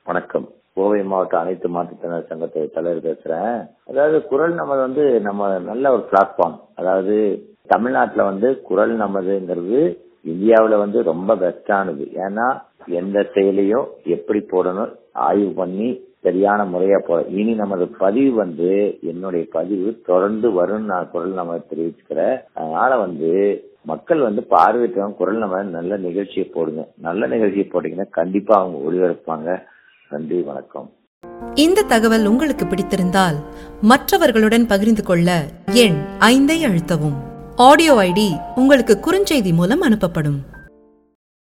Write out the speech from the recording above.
வணக்கம். கோவை மாவட்ட அனைத்து மாற்றுத்திறனாளர் சங்கத்தை தலைவர் பேசுறேன். அதாவது குரல் நமது நம்ம நல்ல ஒரு பிளாட்ஃபார்ம். அதாவது தமிழ்நாட்டுல குரல் நமதுங்கிறது இந்தியாவுல ரொம்ப பெஸ்டானது. ஏன்னா எந்த செயலையும் எப்படி போடணும் ஆய்வு பண்ணி சரியான முறையா இனி நமது பதிவு என்னுடைய பதிவு தொடர்ந்து வரும் நான் குரல் நம்ம தெரிவிச்சுக்கிறேன். அதனால மக்கள் பார்வையிட்டவங்க குரல் நம்ம நல்ல நிகழ்ச்சியை போடுங்க. நல்ல நிகழ்ச்சியை போட்டீங்கன்னா கண்டிப்பா அவங்க ஒளிபரப்பாங்க. நன்றி, வணக்கம். இந்த தகவல் உங்களுக்கு பிடித்திருந்தால் மற்றவர்களுடன் பகிர்ந்து கொள்ள எண் 5 அழுத்தவும். ஆடியோ ஐடி உங்களுக்கு குறுஞ்செய்தி மூலம் அனுப்பப்படும்.